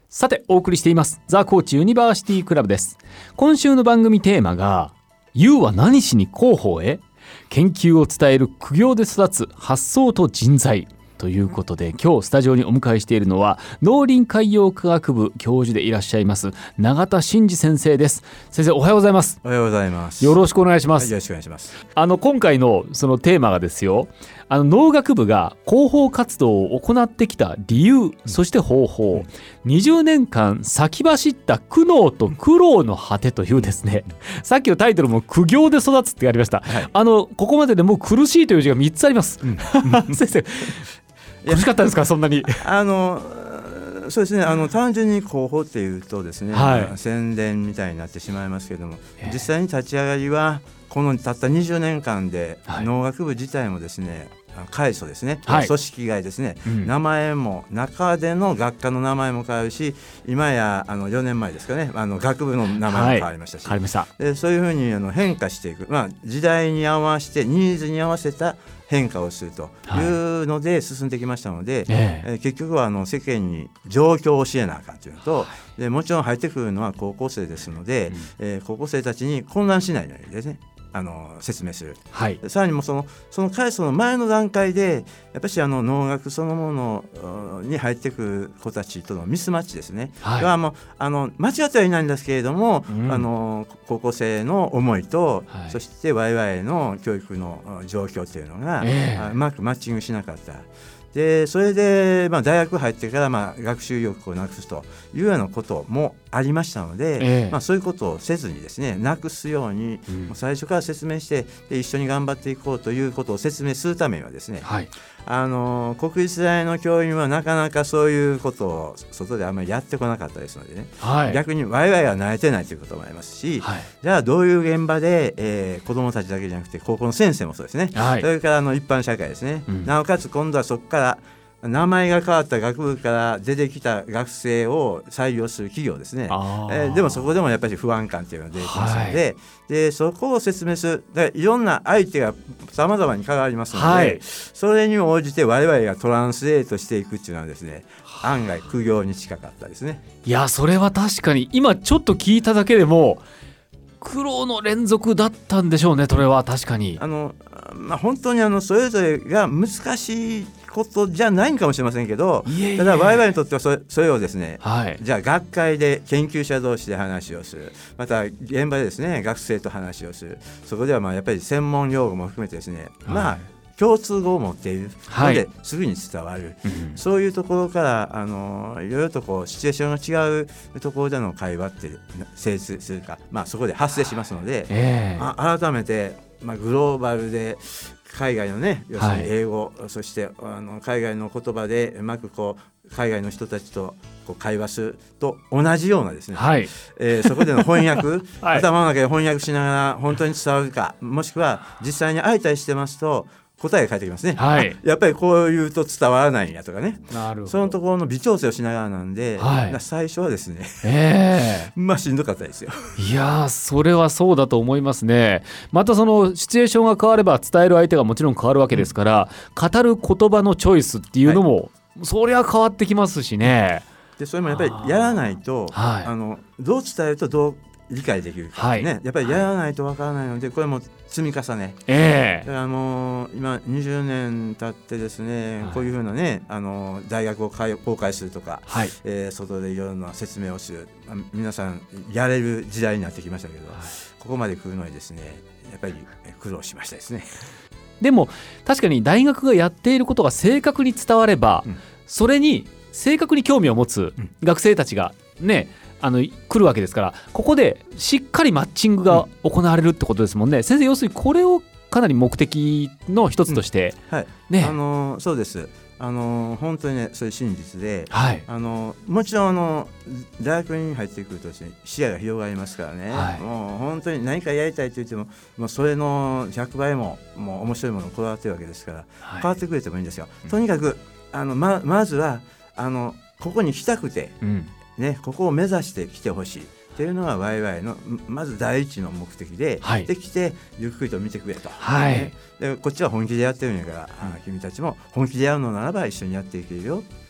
さてお送りしていますザ・コーチユニバーシティクラブです。今週の番組テーマが You は何しに広報へ、研究を伝える苦行で育つ発想と人材ということで、今日スタジオにお迎えしているのは農林海洋科学部教授でいらっしゃいます永田真嗣先生です。先生、おはようございます。 おはようございます。 よろしくお願いします。 はい、よろしくお願いします。 今回のそのテーマがですよ、農学部が広報活動を行ってきた理由、そして方法、20年間先走った苦悩と苦労の果てというですね、さっきのタイトルも苦行で育つってありました、はい、ここまででもう苦しいという字が3つあります、先生苦しかったですか、そんなに。 そうですね、単純に広報っていうとですね、 はい、 宣伝みたいになってしまいますけれども、実際に立ち上がりはこのたった20年間で、農学部自体もですね、改組ですね、組織外ですね、名前も中での学科の名前も変わるし、今や4年前ですかね、学部の名前も変わりましたし、 変わりました。 でそういうふうに変化していく、時代に合わせてニーズに合わせた変化をするというので進んできましたので、結局は世間に状況を教えなあかんというのと、でもちろん入ってくるのは高校生ですので、高校生たちに混乱しないようにですね、説明する、さらにもその改組の前の段階でやっぱり農学そのものに入ってくる子たちとのミスマッチですね、がもう間違ってはいないんですけれども、高校生の思いと、そして我々の教育の状況というのが、うまくマッチングしなかった。でそれで、大学入ってから、学習意欲をなくすというようなこともありましたので、そういうことをせずにですね、なくすように、最初から説明して、で一緒に頑張っていこうということを説明するためにはですね、国立大の教員はなかなかそういうことを外であんまりやってこなかったですのでね、逆に我々は慣れてないということもありますし、じゃあどういう現場で、子どもたちだけじゃなくて高校の先生もそうですね、それから一般社会ですね、なおかつ今度はそこから名前が変わった学部から出てきた学生を採用する企業ですね、でもそこでもやっぱり不安感というのが出てきますので、でそこを説明する、だからいろんな相手がさまざまに変わりますので、それに応じて我々がトランスレートしていくっていうのはですね、案外苦行に近かったですね。 いや、それは確かに今ちょっと聞いただけでも苦労の連続だったんでしょうね。それは確かに本当にそれぞれが難しいことじゃないんかもしれませんけど、ただ我々にとってはそれをですね、じゃあ学会で研究者同士で話をする、また現場でですね学生と話をする、そこではやっぱり専門用語も含めてですね、共通語を持っているのですぐに伝わる、そういうところからいろいろとシチュエーションが違うところでの会話って成立するか、そこで発生しますので、改めて、グローバルで海外のね、要するに英語、そして海外の言葉でうまく海外の人たちと会話すると同じようなですね、そこでの翻訳、頭の中で翻訳しながら本当に伝わるか、もしくは実際に相対してますと答えが返ってきますね、やっぱりこう言うと伝わらないんやとかね、そのところの微調整をしながらなんで、最初はですね、しんどかったですよ。 いや、それはそうだと思いますね。またそのシチュエーションが変われば伝える相手がもちろん変わるわけですから、語る言葉のチョイスっていうのも、そりゃ変わってきますしね。 でそれもやっぱりやらないと、どう伝えるとどう理解できるか、やっぱりやらないとわからないので、これも積み重ね、だから今20年経ってですね、こういうふうなね大学を公開するとか、外でいろいろな説明をする、皆さんやれる時代になってきましたけど、ここまで来るのにですね、やっぱり苦労しましたですね。 でも確かに大学がやっていることが正確に伝われば、それに正確に興味を持つ学生たちがね、来るわけですから、ここでしっかりマッチングが行われるってことですもんね。先生、要するにこれをかなり目的の一つとして、 そうです。本当にね、そういう真実で、もちろん大学に入ってくるとですね、視野が広がりますからね、もう本当に何かやりたいと言っても、それの100倍もう面白いものをこだわってるわけですから、変わってくれてもいいんですよ。とにかくまずはここに来たくて、ここを目指して来てほしいっていうのが我々のまず第一の目的で、できてゆっくりと見てくれと、でこっちは本気でやってるんやから、君たちも本気でやるのならば一緒にやっていけるよ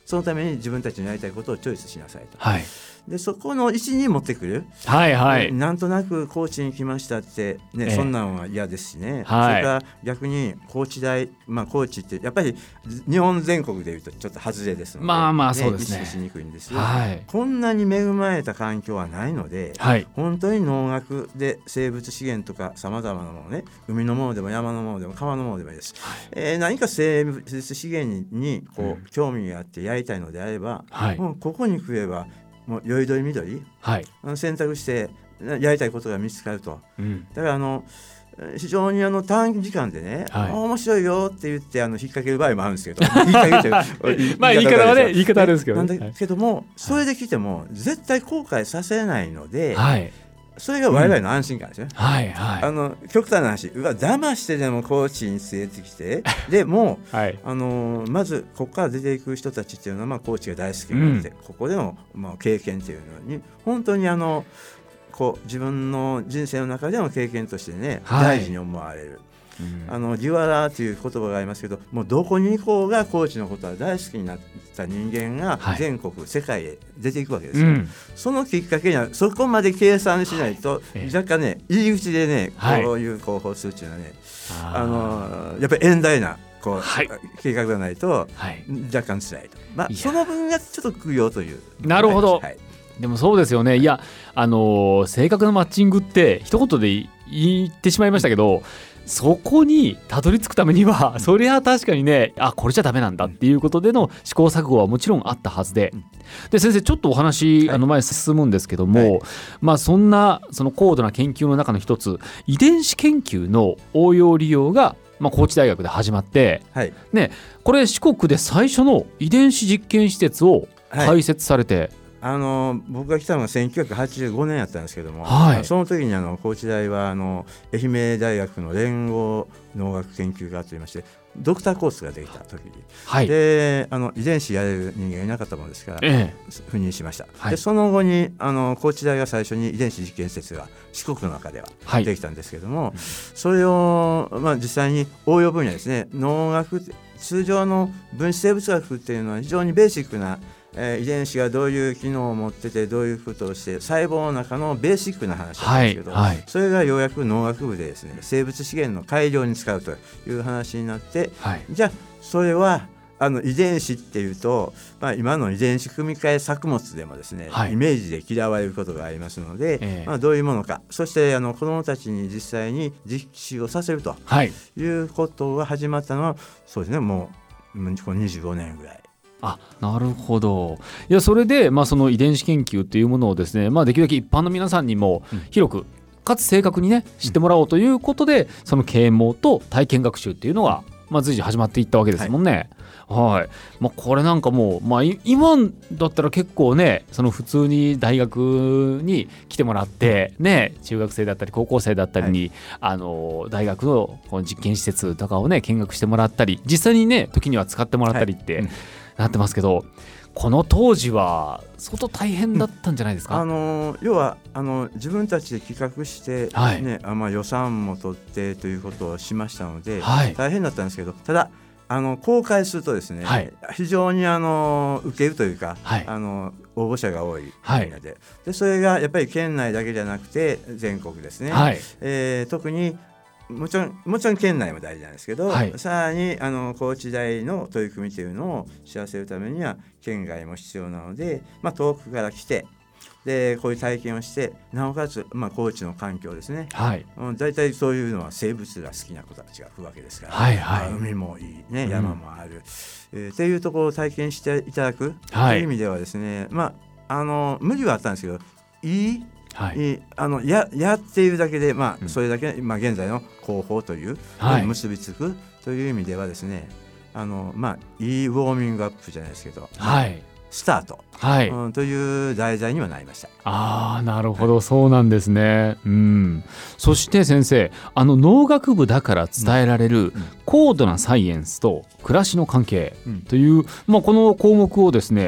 そのために自分たちのやりたいことをチョイスしなさいと、 はい、 でそこの位置に持ってくる、 はいはい、 なんとなく高知に来ましたって、ね、そんなのは嫌ですしね、 はい、 それから逆に高知大、高知ってやっぱり日本全国でいうとちょっと外れですので、 そうですね、 意識しにくいんですよ、 はい、 こんなに恵まれた環境はないので、はい、本当に農学で生物資源とかさまざまなものね、海のものでも山のものでも川のものでもいいです、はい、何か生物資源に興味があってやりたいのであれば、はい、もうここに来ればもうよりどりみどり、はい、選択してやりたいことが見つかると、だから非常に短時間でね、はい、面白いよって言って引っ掛ける場合もあるんですけど言い方はですけど、なんだけども、それで来ても絶対後悔させないので、はい、それが我々の安心感ですね、はいはい、極端な話、騙してでも高知に連れてきてでも、はい、まずここから出ていく人たちっていうのは、高知が大好きになって、ここでの、経験っていうのに本当に自分の人生の中での経験としてね、大事に思われる、デュアラーという言葉がありますけど、もうどこに行こうが高知のことは大好きになった人間が全国、世界へ出ていくわけですよ、そのきっかけにはそこまで計算しないと、若干ね、入り口でね、こういう広報するっていうのはね、やっぱり遠大な計画がないと若干つらいと、その分がちょっと苦行という。 なるほど、はい、でもそうですよね。いや、正確なマッチングって一言で言ってしまいましたけど、そこにたどり着くためには、それは確かにね、これじゃダメなんだっていうことでの試行錯誤はもちろんあったはずで、先生ちょっとお話、前進むんですけども、そんな高度な研究の中の一つ、遺伝子研究の応用利用が高知大学で始まって、ね、これ四国で最初の遺伝子実験施設を開設されて、 僕が来たのが1985年やったんですけども、その時に高知大は愛媛大学の連合農学研究科といいまして、ドクターコースができた時に、で遺伝子やれる人間がいなかったものですから、赴任しました、でその後に高知大が最初に遺伝子実験施設が四国の中ではできたんですけども、それを、実際に応用分野ですね、農学、通常の分子生物学っていうのは非常にベーシックな遺伝子がどういう機能を持ってて、どういうことをして細胞の中のベーシックな話なんですけど、それがようやく農学部でですね、生物資源の改良に使うという話になって、じゃあそれは遺伝子っていうと、今の遺伝子組み換え作物でもですね、イメージで嫌われることがありますので、どういうものか、そして子どもたちに実際に実習をさせるということが始まったのは、そうですね、もう25年ぐらい。 なるほど。いや、それで、その遺伝子研究というものをですね、できるだけ一般の皆さんにも広く、かつ正確にね、知ってもらおうということで、その啓蒙と体験学習っていうのが、随時始まっていったわけですもんね。これなんかもう、今だったら結構ね、普通に大学に来てもらってね、中学生だったり高校生だったりに、大学のこの実験施設とかをね、見学してもらったり、実際にね、時には使ってもらったりってなってますけど、この当時は相当大変だったんじゃないですか。 要は自分たちで企画して、予算も取ってということをしましたので、大変だったんですけど、ただ公開するとですね、非常に受けるというか、応募者が多い分野で、それがやっぱり県内だけじゃなくて全国ですね、特にもちろん県内も大事なんですけど、さらに高知大の取り組みというのを知らせるためには県外も必要なので、遠くから来て、でこういう体験をして、なおかつ、高知の環境ですね、だいたいそういうのは生物が好きな子たちが来るわけですから、海もいい、ね、山もある、っていうところを体験していただくという意味ではですね、無理はあったんですけど、やっているだけで、それだけ、現在の広報という結びつくという意味ではですね、いいウォーミングアップじゃないですけど、スタート、という題材にはなりました。 なるほど、そうなんですね。そして先生、農学部だから伝えられる高度なサイエンスと暮らしの関係という、この項目をですね、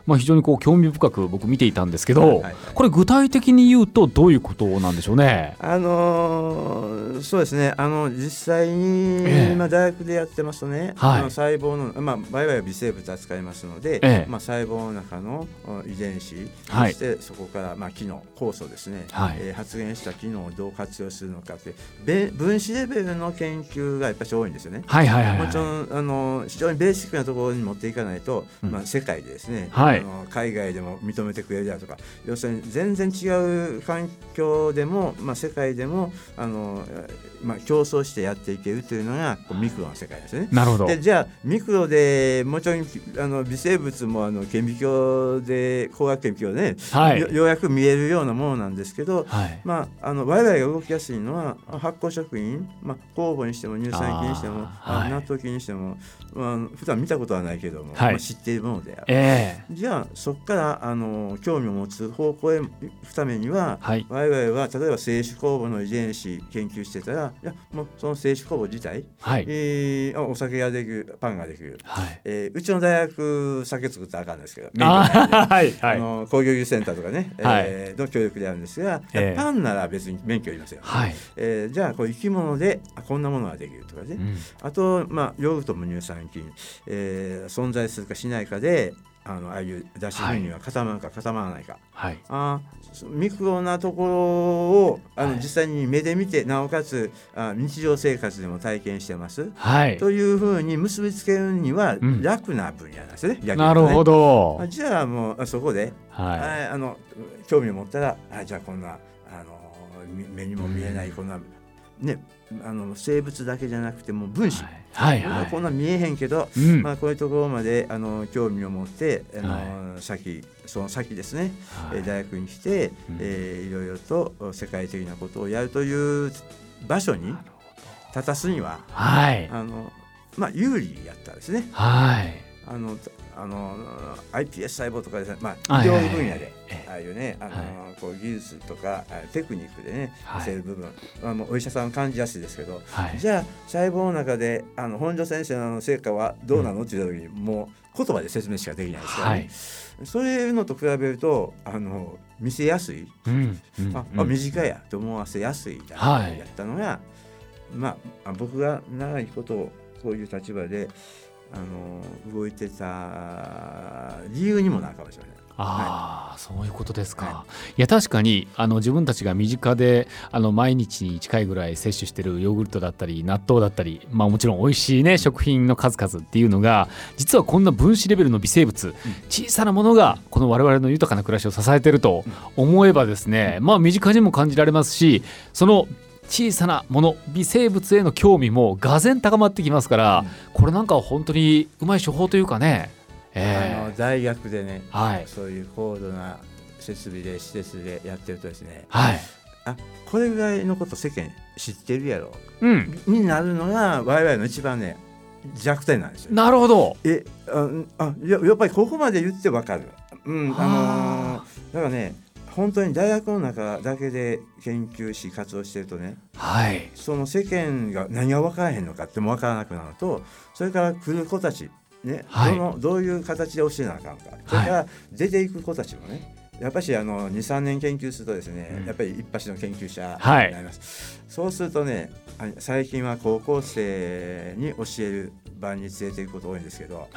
非常にこう興味深く僕見ていたんですけど、これ具体的に言うとどういうことなんでしょうね。 そうですね、実際に、今大学でやってますとね、細胞の、場合は微生物扱いますので、細胞の中の遺伝子、そしてそこから、機能酵素ですね、発現した機能をどう活用するのかって分子レベルの研究がやっぱり多いんですよね。もちろん非常にベーシックなところに持っていかないと、世界でですね、海外でも認めてくれるだとか、要するに全然違う環境でも、世界でも競争してやっていけるというのがミクロの世界ですね。 なるほど。 でじゃあミクロでもちろん微生物も顕微鏡で光学顕微鏡で、ようやく見えるようなものなんですけど、我々が動きやすいのは発酵食品、酵母にしても乳酸菌にしても納豆菌にしても、普段見たことはないけども、知っているものである。じゃあそこから興味を持つ方向へ行くためには、我々は例えば精子酵母の遺伝子研究してたら、いやもうその精子酵母自体、お酒ができる、パンができる、うちの大学酒作ったらあかんですけど、工業技術センターとかね、の協力であるんですが、パンなら別に免許いりますよ。じゃあこう生き物でこんなものができるとかね、あとヨーグルトも乳酸菌、存在するかしないかでああいう脱脂粉乳が固まるか固まらないか、ミクロなところを実際に目で見て、なおかつ日常生活でも体験してます、というふうに結びつけるには楽な分野なんですね。 なるほど。 じゃあもうそこで、興味を持ったら、じゃあこんな目にも見えないこんなね、生物だけじゃなくても分子、こんな見えへんけど、こういうところまで興味を持って、その先ですね、大学に来て、いろいろと世界的なことをやるという場所に立たすには、有利やったですね。iPS 細胞とかですね、医療分野でああいうね、こう技術とかテクニックでね、そういう部分、お医者さん感じやすいですけど、じゃあ細胞の中で本庄先生の成果はどうなのって言った時に、もう言葉で説明しかできないですからね。そういうのと比べると見せやすい、短いやと思わせやすいやったのが、僕が長いことをこういう立場で動いてた理由にもなるかもしれない。 そういうことですか。いや確かに自分たちが身近で毎日に近いぐらい摂取してるヨーグルトだったり納豆だったり、もちろん美味しいね食品の数々っていうのが、実はこんな分子レベルの微生物、小さなものがこの我々の豊かな暮らしを支えていると思えばですね、身近にも感じられますし、その小さなもの、微生物への興味もがぜん高まってきますから、これなんか本当にうまい処方というかね、 大学でね、そういう高度な設備で施設でやってるとですね、これぐらいのこと世間知ってるやろ、になるのが我々の一番ね弱点なんですよ。 なるほど。 やっぱりここまで言ってわかる。だからね、本当に大学の中だけで研究し活動してるとね、その世間が何が分からへんのかっても分からなくなると、それから来る子たちね、どういう形で教えなあかんか、それから出ていく子たちもね、やっぱり2、3年研究するとですね、やっぱり一発の研究者になります。そうするとね、最近は高校生に教える場に連れていくこと多いんですけど、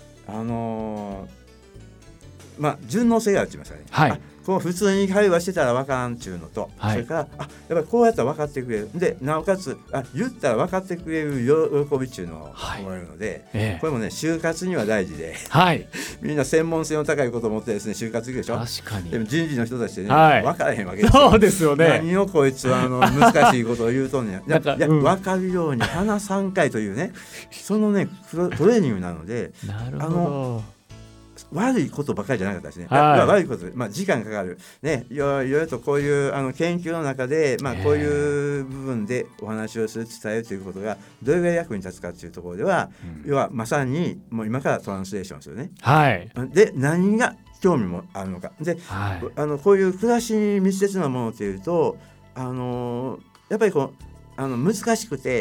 順応性があるって言いますかね、こう普通に会話してたら分からんっていうのと、それからやっぱりこうやったら分かってくれるで、なおかつ言ったら分かってくれる喜びっていうのを思えるので、これもね就活には大事で、みんな専門性の高いことを持ってですね就活行くでしょ。 確かに。 でも人事の人たちでね、分からへんわけですよ。 そうですよね。 何をこいつは難しいことを言うとんねん。分かるように話3回というね、そのねトレーニングなので、 なるほど。 悪いことばかりじゃなかったですね。悪いこと、時間かかる、ね、いろいろとこういう研究の中で、こういう部分でお話をする、伝えるということがどれぐらい役に立つかというところでは、要はまさにもう今からトランスレーションするね、で何が興味もあるのかで、こういう暮らしに密接なものというとやっぱり難しくて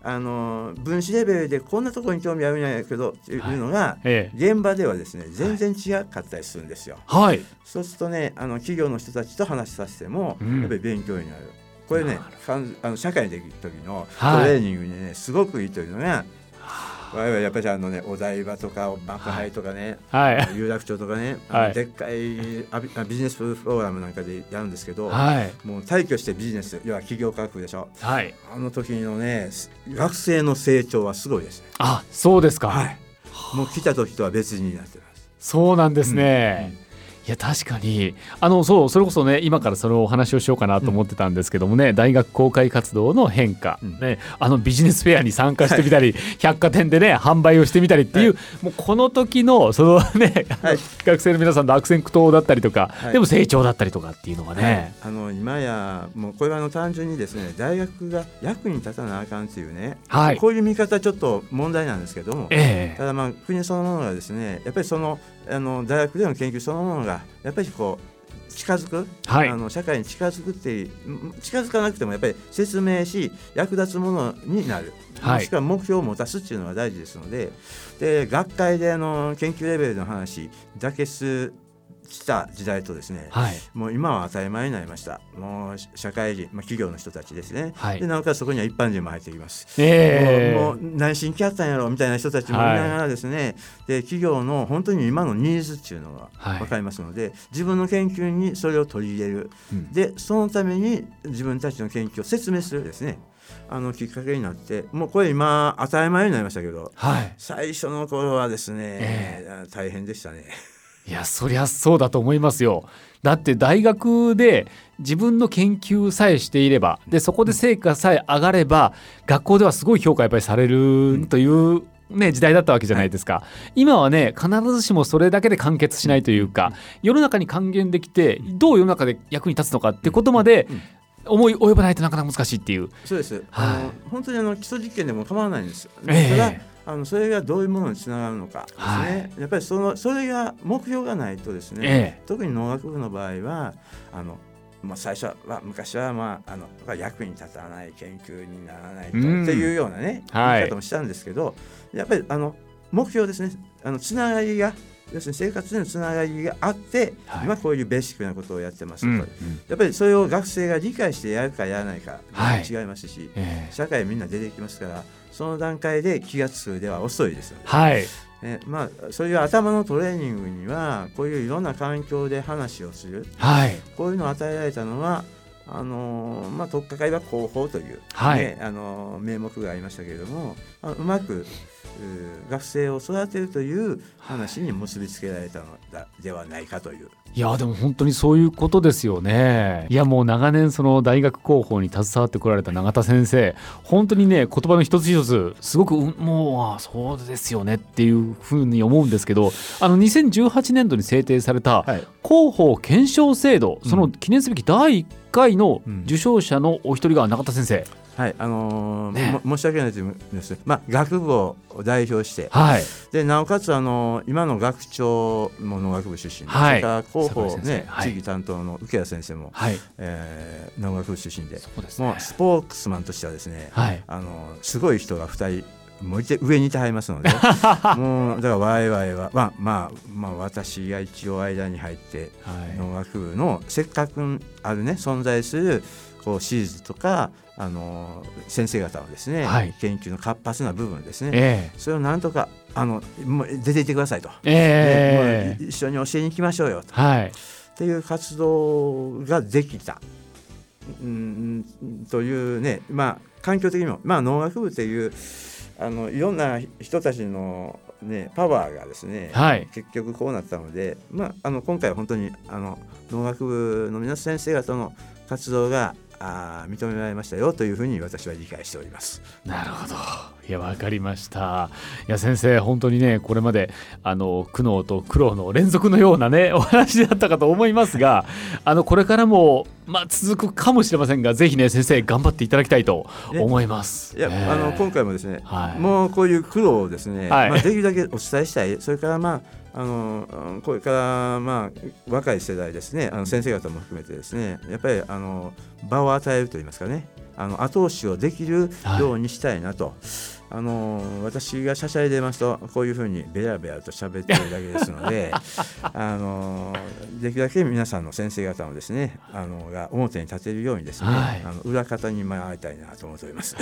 分子レベルでこんなところに興味あるんやけどっていうのが、現場ではですね全然違かったりするんですよ。そうするとね企業の人たちと話させても、やっぱり勉強になる。これね社会にできる時のトレーニングにねすごくいいというのが、やっぱりお台場とか幕張とかね、有楽町とかね、でっかいビジネスフォーラムなんかでやるんですけど、もう大挙してビジネス、要は企業科学でしょ、あの時のね学生の成長はすごいですね。 そうですか。 もう来た時とは別になってます。 そうなんですね。いや確かにそれこそね今からそのお話をしようかなと思ってたんですけどもね、大学公開活動の変化、ビジネスフェアに参加してみたり、百貨店でね販売をしてみたりっていう、もうこの時のそのね、学生の皆さんの悪戦苦闘だったりとか、でも成長だったりとかっていうのがね、 今やもうこれは単純にですね大学が役に立たなあかんっていうね、こういう見方ちょっと問題なんですけども、ただ国そのものがですねやっぱりその大学での研究そのものがやっぱりこう近づく、社会に近づくって近づかなくてもやっぱり説明し役立つものになる、もしくは目標を持たすっていうのが大事ですので、学会で研究レベルの話だけした時代とですね、もう今は当たり前になりました。もう社会人、企業の人たちですね、でなおかつそこには一般人も入ってきます。もう何しに来やったんやろみたいな人たちもいながらですね、で企業の本当に今のニーズっていうのが分かりますので、自分の研究にそれを取り入れる、でそのために自分たちの研究を説明するですねきっかけになって、もうこれ今当たり前になりましたけど、最初の頃はですね、大変でしたね。 いやそりゃそうだと思いますよ。だって大学で自分の研究さえしていれば、でそこで成果さえ上がれば学校ではすごい評価やっぱりされるという時代だったわけじゃないですか。今はね必ずしもそれだけで完結しないというか、世の中に還元できてどう世の中で役に立つのかってことまで思い及ばないとなかなか難しいっていう。 そうです、本当に基礎実験でも構わないんです。ただそれがどういうものにつながるのかですね、やっぱりそれが目標がないとですね、特に農学部の場合は最初は昔は役に立たない研究にならないと、っていうようなね言い方もしたんですけど、やっぱり目標ですね、つながりが要するに生活でのつながりがあって、今こういうベーシックなことをやってます、やっぱりそれを学生が理解してやるかやらないか違いますし、社会みんな出てきますから、その段階で気がつくでは遅いですよね。そういう頭のトレーニングにはこういういろんな環境で話をする、こういうのを与えられたのは取っかかりは広報という、名目がありましたけれども、うまく学生を育てるという話に結びつけられたのではないかという。 いやでも本当にそういうことですよね。いやもう長年その大学広報に携わってこられた永田先生、本当にね言葉の一つ一つすごくもうそうですよねっていうふうに思うんですけど、2018年度に制定された広報検証制度、その記念すべき第1回の受賞者のお一人が永田先生、 申し訳ないというんです、学部を代表して、でなおかつ今の学長も農学部出身で、それから広報、地域担当の受谷先生も、農学部出身で、もうスポークスマンとしてはですね、すごい人が2人もう上にいてはりますのでもうだから我々は、私が一応間に入って、農学部のせっかくあるね存在するシリーズとか先生方のですね、研究の活発な部分ですね、それをなんとかもう出ていってくださいと、もう一緒に教えに行きましょうよと、っていう活動ができた、というね、環境的にも、農学部っていういろんな人たちの、パワーがですね、結局こうなったので、今回は本当に農学部の皆先生方の活動が認められましたよというふうに私は理解しております。 なるほど。いや分かりました。いや先生本当にねこれまで苦悩と苦労の連続のようなねお話だったかと思いますが、これからも続くかもしれませんが、ぜひね先生頑張っていただきたいと思います。 今回もですね、もうこういう苦労をですね、できるだけお伝えしたい。それからこれから若い世代ですね、先生方も含めてですね、やっぱり場を与えるといいますかね、 後押しをできるようにしたいなと、私がしゃしゃり出ますとこういうふうにベラベラと喋ってるだけですのでできるだけ皆さんの先生方のですねが表に立てるようにですね、裏方に回りたいなと思っております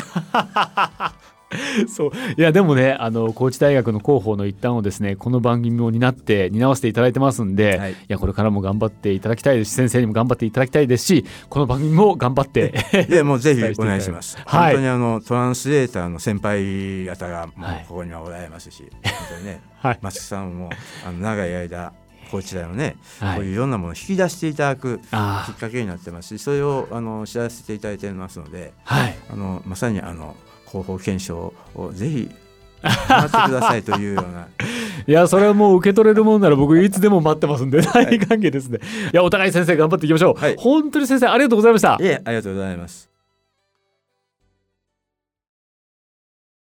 そういやでもね高知大学の広報の一端をですねこの番組を担わせていただいてますんで、いやこれからも頑張っていただきたいですし先生にも頑張っていただきたいですしこの番組も頑張っていやもうぜひお願いします、本当にトランスレーターの先輩方がもうここにはおられますし、本当にね、松木さんも長い間高知大のね、こういういろんなものを引き出していただくきっかけになってますしそれを知らせていただいてますので、まさに広報検証をぜひ待ってくださいというようないやそれはもう受け取れるものなら僕いつでも待ってますんで大歓迎ですね。いやお互い先生頑張っていきましょう、本当に先生ありがとうございました。 いえありがとうございます。